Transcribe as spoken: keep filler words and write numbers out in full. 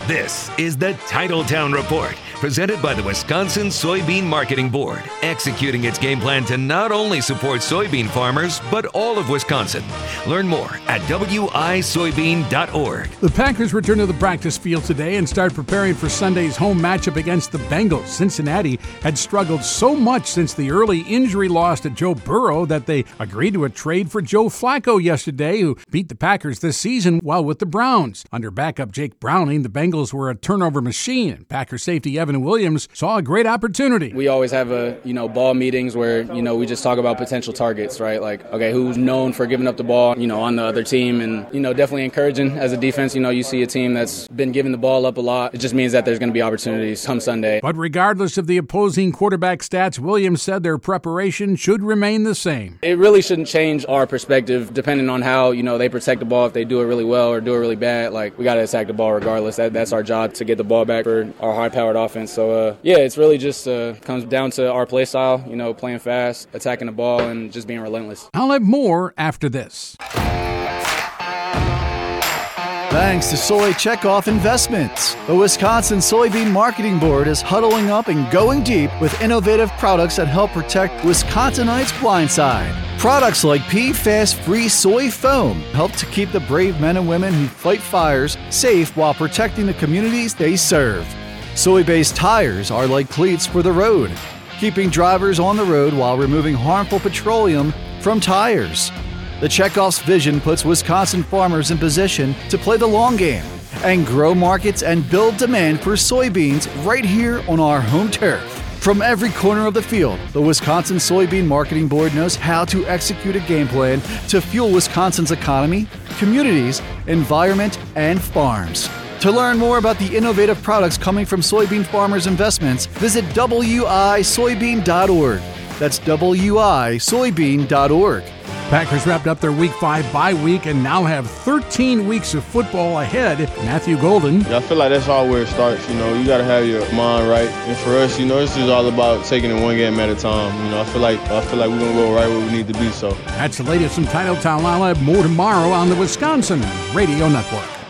This is the Titletown Report, presented by the Wisconsin Soybean Marketing Board, executing its game plan to not only support soybean farmers, but all of Wisconsin. Learn more at W I soybean dot org. The Packers return to the practice field today and start preparing for Sunday's home matchup against the Bengals. Cincinnati had struggled so much since the early injury loss to Joe Burrow that they agreed to a trade for Joe Flacco yesterday, who beat the Packers this season while with the Browns. Under backup Jake Browning, the Bengals were a turnover machine. Packer safety Evan Williams saw a great opportunity. We always have a, you know, ball meetings where, you know, we just talk about potential targets, right? Like, okay, who's known for giving up the ball, you know, on the other team, and, you know, definitely encouraging as a defense. You know, you see a team that's been giving the ball up a lot. It just means that there's going to be opportunities come Sunday. But regardless of the opposing quarterback stats, Williams said their preparation should remain the same. It really shouldn't change our perspective depending on how, you know, they protect the ball. If they do it really well or do it really bad, like, we got to attack the ball regardless. That, that's our job, to get the ball back for our high-powered offense. So, uh, yeah, it's really just uh, comes down to our play style, you know, playing fast, attacking the ball, and just being relentless. I'll have more after this. Thanks to Soy Checkoff Investments. The Wisconsin Soybean Marketing Board is huddling up and going deep with innovative products that help protect Wisconsinites' blind side. Products like P FAS-free soy foam help to keep the brave men and women who fight fires safe while protecting the communities they serve. Soy-based tires are like cleats for the road, keeping drivers on the road while removing harmful petroleum from tires. The Checkoff's vision puts Wisconsin farmers in position to play the long game and grow markets and build demand for soybeans right here on our home turf. From every corner of the field, the Wisconsin Soybean Marketing Board knows how to execute a game plan to fuel Wisconsin's economy, communities, environment, and farms. To learn more about the innovative products coming from soybean farmers' investments, visit W I soybean dot org. That's W I soybean dot org. Packers wrapped up their Week five bye week and now have thirteen weeks of football ahead. Matthew Golden. Yeah, I feel like that's all where it starts. You know, you got to have your mind right. And for us, you know, this is all about taking it one game at a time. You know, I feel like I feel like we're going to go right where we need to be. So that's the latest from Titletown. I'll have more tomorrow on the Wisconsin Radio Network.